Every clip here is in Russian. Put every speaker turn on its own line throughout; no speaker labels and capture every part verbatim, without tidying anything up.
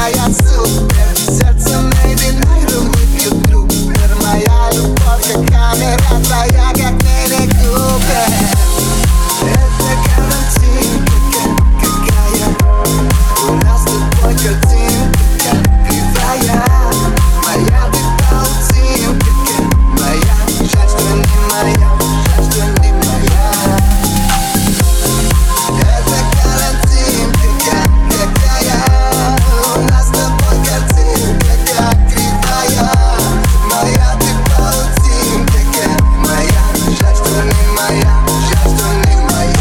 я супер. Сердце Maybelline Iron выпьет трупер. Моя любовь как камера твоя, как Мини Купер. Это картинка, как какая. У нас с тобой картинка, как кривая. Моя ты паутинка, как моя. Жаль, что не моя, жаль, что не моя. Это картинка, как какая. У нас с тобой картинка, как кривая. Моя ты паутинка, как моя. Жаль, что не моя, жаль, что не моя.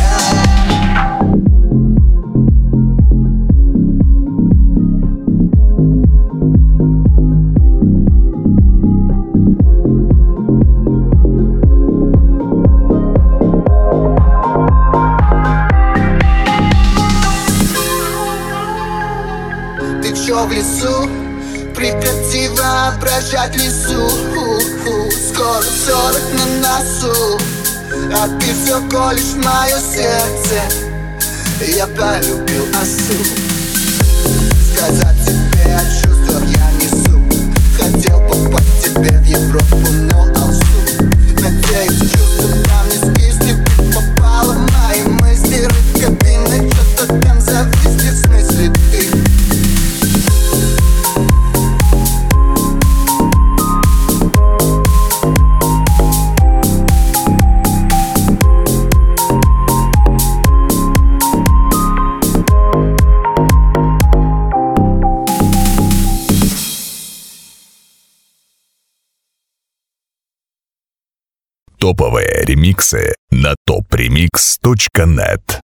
Ты чё в лесу? Прекрати воображать лесу. Скоро сорок на носу, а ты всё колешь мое сердце. Я полюбил осу. Сказать тебе о чувствах я несу. Хотел попасть тебе в Европу, но алсу. Надеюсь, чувства там не скиснет. Ты попала в мои мысли. Рыбкабины, что-то там зависнет. В смысле ты?
Топовые ремиксы на топ ремикс точка нет.